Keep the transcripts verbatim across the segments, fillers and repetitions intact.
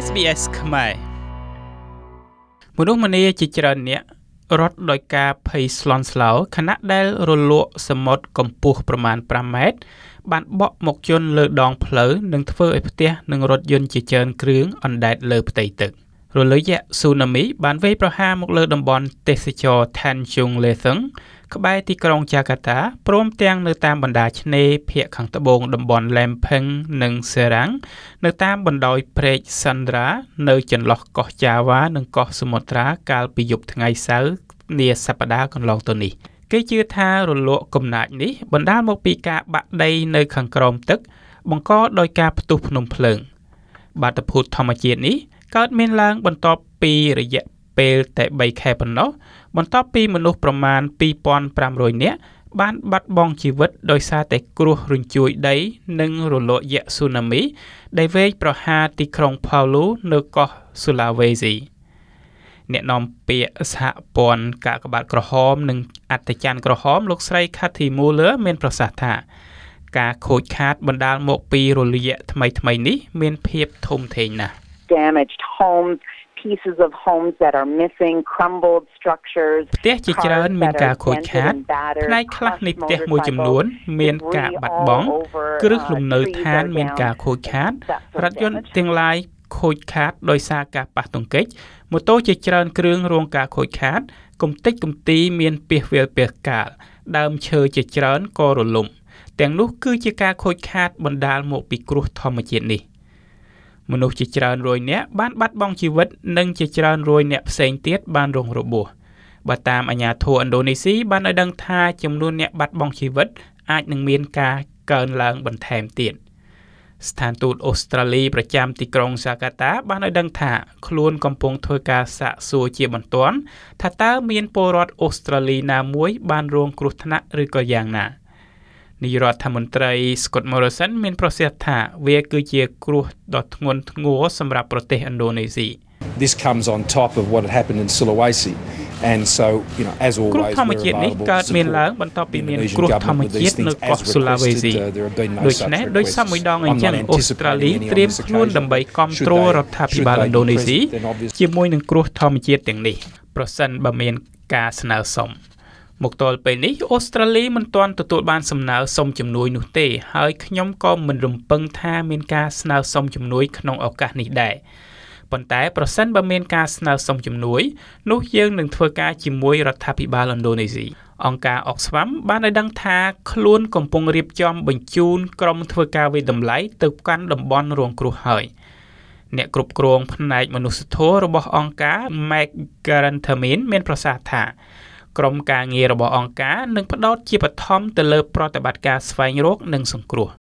เอส บี เอส ខ្មែរមនុស្សម្នាជាច្រើនអ្នករត់ដោយការភ័យស្លន់ស្លោខណៈដែលរលកសមុទ្រកម្ពស់ប្រមាណfiveម៉ែត្របានបក់មកជន់លើដងផ្លូវនិងធ្វើឲ្យផ្ទះនិងរថយន្តជាច្រើនគ្រឿងអណ្ដែតលើផ្ទៃទឹករលកយក្សស៊ូណាមីបានវាយប្រហារមកលើតំបន់ទេសចរណ៍ Tanjung Lesung ក្បែរទីក្រុងចាកាតាព្រមទាំងនៅតាមបណ្ដាឆ្នេរភាគខាងត្បូងតំបន់ Lempeng និង Serang នៅតាមបណ្ដោយព្រែក Sandra នៅចន្លោះកោះ Java និងកោះ Sumatra កាលពីយប់ថ្ងៃសៅរ៍នាសប្តាហ៍កន្លងទៅនេះគេជឿថារលកកំណាចនេះបណ្ដាលមកពីការបាក់ដីនៅខាងក្រោមទឹកបង្កដោយការផ្ទុះភ្នំភ្លើងបាតុភូតធម្មជាតិនេះកើតមានឡើងបន្ទាប់ពីរយៈពេលតែthreeខែប៉ុណ្ណោះបន្ទាប់ពីមនុស្សប្រមាណtwo thousand five hundredនាក់បានបាត់បង់ជីវិតដោយសារតែគ្រោះរញ្ជួយដីនិងរលកយក្សស៊ូណាមីដែលវេយប្រហារទីក្រុង Palu នៅកោះ Sulawesi អ្នកនាំពាក្យសហព័ន្ធកាកបាទក្រហមនិងអត្តច័ន្ទក្រហមលោកស្រី Kathy Muller មានប្រសាសន៍ថាការខូចខាតបណ្ដាលមកពីរលកយក្សថ្មីៗនេះមានភាពធំធេងណាស់ damaged homes pieces of homes that are missing crumbled structures ផ្ទះជាច្រើនមានការខូចខាតផ្នែកខ្លះនៃផ្ទះមួយចំនួនមានការបាត់បង់គ្រឹះលំនៅឋានមានការខូចខាតរថយន្តទាំងឡាយខូចខាតដោយសារការប៉ះទង្គិចម៉ូតូជាច្រើនគ្រឿងរងការខូចខាតកំទេចកំទីមានពាសវាលពាសកាលដើមឈើជាច្រើនក៏រលំទាំងនោះគឺជាការខូចខាតបណ្ដាលមកពីគ្រោះធម្មជាតិនេះមនុស្សជាច្រើនរយនាក់បានបាត់បង់ជីវិតនិងជាច្រើនរយនាក់ផ្សេងទៀតបានរងរបួសបើតាមអាជ្ញាធរឥណ្ឌូនេស៊ីបានឲ្យដឹងថាចំនួនអ្នកបាត់បង់ជីវិតអាចនឹងមានការកើនឡើងបន្ថែមទៀតស្ថានទូតអូស្ត្រាលីប្រចាំទីក្រុងហ្សាកាតាបានឲ្យដឹងថាខ្លួនកំពុងធ្វើការសាកសួរជាបន្ទាន់ថាតើមានពលរដ្ឋអូស្ត្រាលីណាមួយបានរងគ្រោះថ្នាក់ឬក៏យ៉ាងណានាយរដ្ឋមន្ត្រី Scott Morrison មានប្រសាសន៍ថាវាគឺជាគ្រោះដ៏ធ្ងន់ធ្ងរសម្រាប់ប្រទេសឥណ្ឌូនេស៊ី This comes on top of what had happened in Sulawesi and so you know as always គ្រោះធម្មជាតិនេះកើតមានឡើងបន្ទាប់ពីមានគ្រោះធម្មជាតិនៅកោះ Sulawesi ដូច្នេះដោយសារមួយដងអញ្ចឹងអូស្ត្រាលីត្រៀមខ្លួនដើម្បីគ្រប់គ្រងរដ្ឋាភិបាលឥណ្ឌូនេស៊ីជាមួយនឹងគ្រោះធម្មជាតិទាំងនេះប្រសិនបើមានការស្នើសុំមកទល់ពេលនេះអូស្ត្រាលីមិនទាន់ទទួលបានសំណើសុំជំនួយនោះទេហើយខ្ញុំក៏មិនរំពឹងថាមានការស្នើសុំជំនួយក្នុងឱកាសនេះដែរប៉ុន្តែប្រសិនបើមានការស្នើសុំជំនួយនោះយើងនឹងធ្វើការជាមួយរដ្ឋាភិបាលឥណ្ឌូនេស៊ីអង្គការ Oxfam បានឲ្យដឹងថាខ្លួនកំពុងរៀបចំបញ្ជូនក្រុមធ្វើការវិតម្លៃទៅកាន់តំបន់រងគ្រោះហើយអ្នកគ្រប់គ្រងផ្នែកមនុស្សធម៌របស់អង្គការ Meg Garantamin មានប្រសាសន៍ថាក្រុមការងាររបស់អង្គការនឹងផ្ដោតជាបឋមទៅលើប្រតិបត្តិការស្វែងរកនិងសង្គ្រោះ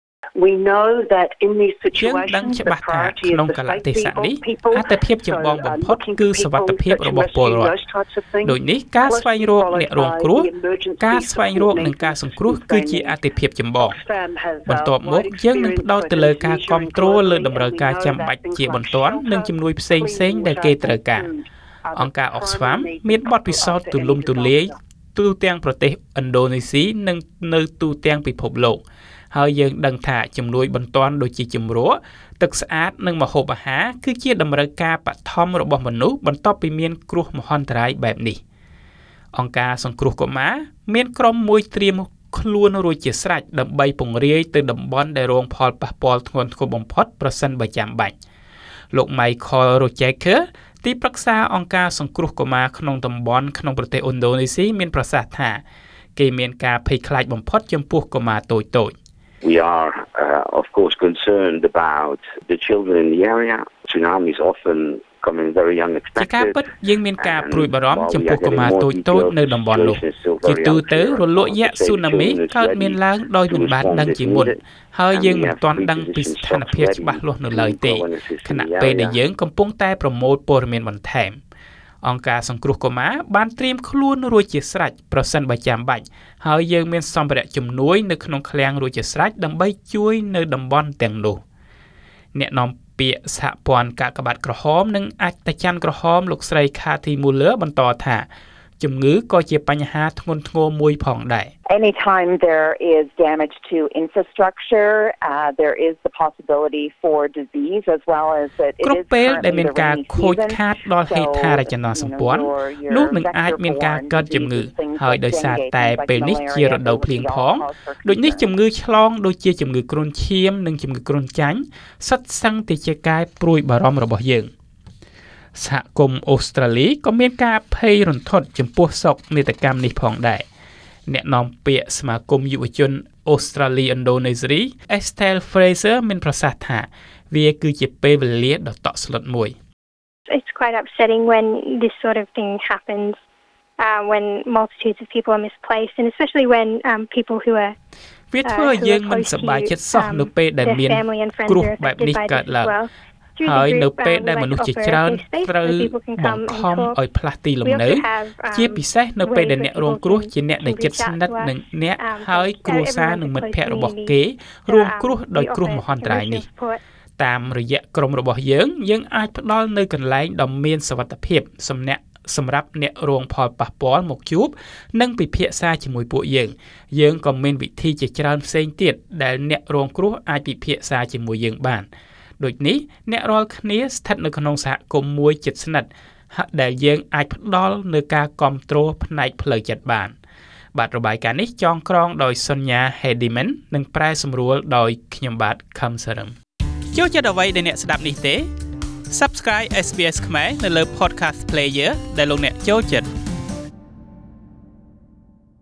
We know that in these situations ដឹងច្បាស់ថាក្នុងកាលៈទេសៈនេះអត្ថភាពចម្បងបំផុតគឺសុវត្ថិភាពរបស់ពលរដ្ឋដូចនេះការស្វែងរកអ្នករងគ្រោះការស្វែងរកនិងការសង្គ្រោះគឺជាអាទិភាពចម្បងបន្ទាប់មកយើងនឹងផ្ដោតទៅលើការគ្រប់គ្រងលើតម្រូវការចាំបាច់ជាបន្ទាន់និងជំនួយផ្សេងៗដែលគេត្រូវការអង្គការ Oxfam មានបទពិសោធន៍ទូលំទូលាយទូទាំងប្រទេសឥណ្ឌូនេស៊ីនិងនៅទូទាំងពិភពលោកហើយយើងដឹងថាជំនួយបន្ទាន់ដូចជាជំរក់ទឹកស្អាតនិងម្ហូបអាហារគឺជាតម្រូវការបឋមរបស់មនុស្សបន្ទាប់ពីមានគ្រោះមហន្តរាយបែបនេះអង្គការសង្គ្រោះកុមារមានក្រុមមួយត្រៀមខ្លួនរួចជាស្រេចដើម្បីពង្រាយទៅតំបន់ដែលរងផលប៉ះពាល់ធ្ងន់ធ្ងរបំផុតប្រសិនបើចាំបាច់លោក Michael Rojackerទីប្រឹក្សាអង្គការសង្គ្រោះកុមារក្នុងតំបន់ក្នុងប្រទេសឥណ្ឌូនេស៊ីមានប្រសាសន៍ថាគេមានការភ័យខ្លាចបំផុតចំពោះកុមារតូចៗ We are uh, of course concerned about the children in the area. Tsunamis often come in very unexpected. ជាការពិតយើងមានការព្រួយបារម្ភចំពោះកុមារតូចៗនៅតំបន់នោះជាទូទៅរលកយក្សស៊ូណាមីកើតមានឡើងដោយមិនបានដឹងជាមុនហើយយើងមិនទាន់ដឹងពីស្ថានភាពច្បាស់លាស់នៅឡើយទេខណៈពេលដែលយើងកំពុងតែប្រមូលព័ត៌មានបន្ថែមអង្គការសង្គ្រោះកុមារបានត្រៀមខ្លួនរួចជាស្រេចប្រសិនបើចាំបាច់ហើយយើងមានសម្ភារៈជំនួយនៅក្នុងឃ្លាំងរួចជាស្រេចដើម្បីជួយនៅតំបន់ទាំងនោះអ្នកនាំពាក្យសហព័ន្ធកាកបាទក្រហមនិងអត្តច័ន្ទក្រហមលោកស្រី Kathy Muller បន្តថាជំងឺក៏ជាបញ្ហាធ្ងន់ធ្ងរមួយផងដែរ Anytime there is damage to infrastructure, uh, there is the possibility for disease as well as that it is គ្រប់ពេលដែលមានការខូចខាតដល់ហេដ្ឋារចនាសម្ព័ន្ធនោះនឹងអាចមានការកើតជំងឺហើយដោយសារតែពេលនេះជារដូវភ្លៀងផងដូចនេះជំងឺឆ្លងដូចជាជំងឺគ្រុនឈាមនិងជំងឺគ្រុនចាញ់សុទ្ធសឹងតែជាការព្រួយបារម្ភរបស់យើងសហគមន៍អូស្ត្រាលីក៏មានការភ័យរន្ធត់ចំពោះសោកនាដកម្មនេះផងដែរអ្នកនាំពាក្យសមាគមយុវជនអូស្ត្រាលីឥណ្ឌូនេស៊ី Estelle Fraser មានប្រសាសន៍ថាវាគឺជាពេលវេលាដ៏តក់ស្លុតមួយ It's quite upsetting when this sort of thing happens uh, when multitudes of people are misplaced and especially when um, people who are វាធ្វើឲ្យយើងមិនសប្បាយចិត្តសោះនៅពេលដែលមានគ្រោះបែបនេះកើតឡើងហើយនៅពេលដែលមនុស្សជាច្រើនត្រូវបង្ខំឲ្យផ្លាស់ទីលំនៅជាពិសេសនៅពេលដែលអ្នករងគ្រោះជាអ្នកដែលជិតស្និទ្ធនឹងអ្នកហើយគ្រួសារនិងមិត្តភ័ក្តិរបស់គេរងគ្រោះដោយគ្រោះមហន្តរាយនេះតាមរយៈក្រុមរបស់យើងយើងអាចផ្ដល់នៅកន្លែងដ៏មានសុវត្ថិភាពសម្នាក់សម្រាប់អ្នករងផលប៉ះពាល់មកជួបនិងពិភាក្សាជាមួយពួកយើងយើងក៏មានវិធីជាច្រើនផ្សេងទៀតដែលអ្នករងគ្រោះអាចពិភាក្សាជាមួយយើងបានដូចនេះអ្នករាល់គ្នាស្ថិតនៅក្នុងសហគមន៍មួយជិតស្និទ្ធដែលយើងអាចផ្ដល់នៅការគាំទ្រផ្នែកផ្លូវចិត្តបានបាទរបាយការណ៍នេះចងក្រងដោយ Sonia Hediman និងប្រែសម្រួលដោយខ្ញុំបាទ Kham Saram ចូលចិត្តអ្វីដែលអ្នកស្ដាប់នេះទេ Subscribe เอส บี เอส ខ្មែរនៅលើ Podcast Player ដែលលោកអ្នកចូលចិត្ត